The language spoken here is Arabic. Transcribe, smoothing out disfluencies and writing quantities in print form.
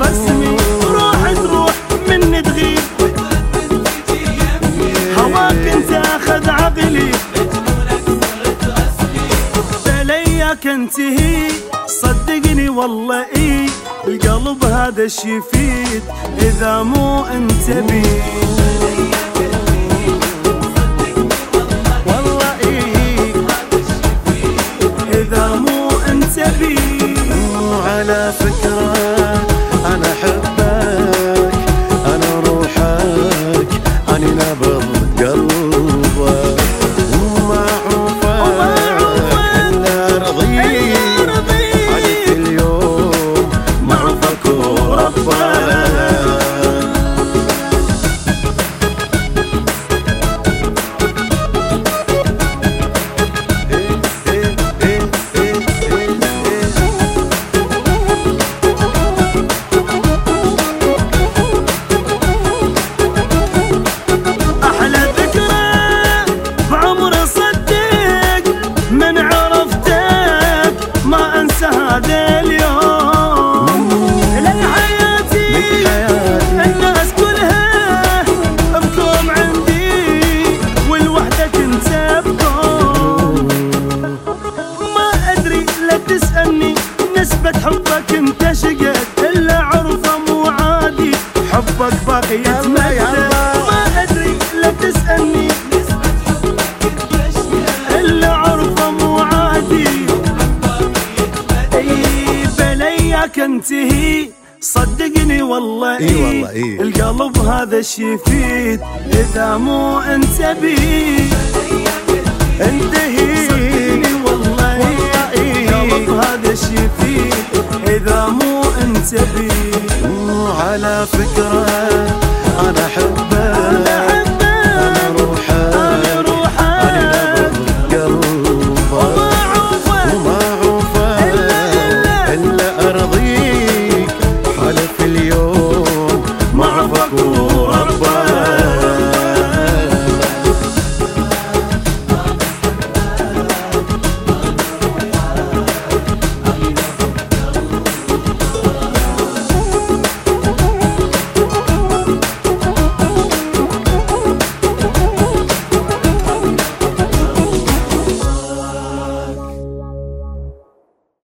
رسمي، روح تروح مني تغيب، هواك انت اخذ عقلي، بلياك انتهي صدقني والله ايه، القلب هذا الشي يفيد اذا مو انت بيه. والله ايه اذا مو انت بيه. على فكرة انا احبك، انا روحك، انا نبض قلبك، وما عوفك الا رضيك، عليك اليوم معروفك وربك. هذا اليوم لحياتي الناس كلها بكوم عندي، والوحدة كنت بكوم. ما أدري لا تسألني نسبة حبك انت شقد، إلا عرفة مو عادي حبك باقي يتمدد. ما أدري لا تسألني نسبة حبك انت شقد، إلا عرفة مو عادي بلياك انتهي صدقني والله إيه القلب هذا الشي يفيد اذا مو انت بيه. انتهي صدقني والله القلب هذا الشي يفيد اذا مو انت بيه. على فكرة انا احب